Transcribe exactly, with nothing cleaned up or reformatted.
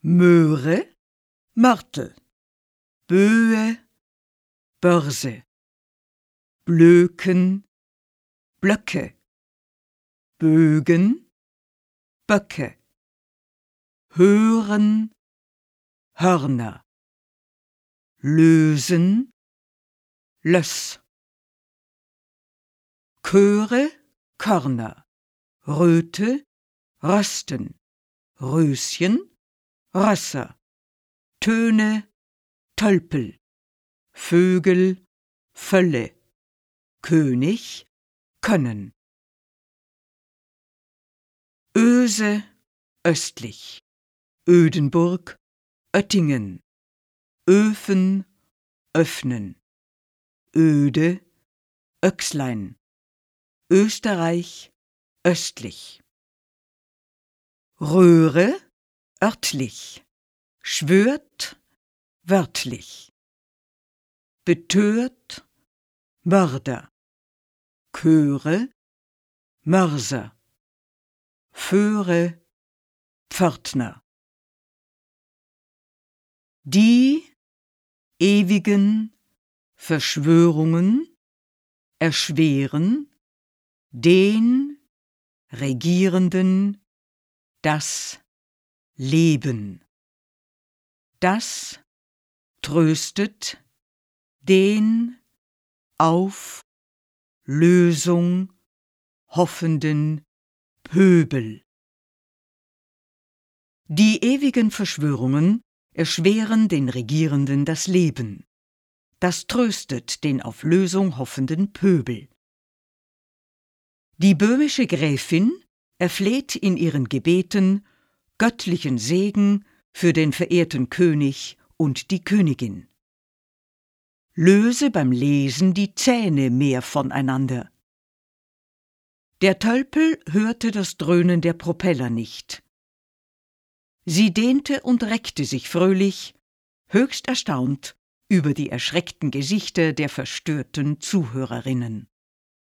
Möhre, Mörtel, Böe, Börse, Blöken, Blöcke, Bögen, Böcke, Hören, Hörner, Lösen, Löss, Chöre, Körner, Röte, Rösten, Röschen, Rösser, Töne, Tölpel, Vögel, Völle, König, Können. Öse, östlich, Ödenburg, Oettingen, Öfen, öffnen, Öde, Öchslein, Österreich, östlich. Röhre, örtlich, schwört, wörtlich. Betört, Mörder, Chöre, Mörser, Föhre, Pförtner. Die ewigen Verschwörungen erschweren den Regierenden das Leben. Das tröstet den auf Lösung hoffenden Pöbel. Die ewigen Verschwörungen erschweren den Regierenden das Leben. Das tröstet den auf Lösung hoffenden Pöbel. Die böhmische Gräfin erfleht in ihren Gebeten göttlichen Segen für den verehrten König und die Königin. Löse beim Lesen die Zähne mehr voneinander. Der Tölpel hörte das Dröhnen der Propeller nicht. Sie dehnte und reckte sich fröhlich, höchst erstaunt über die erschreckten Gesichter der verstörten Zuhörerinnen.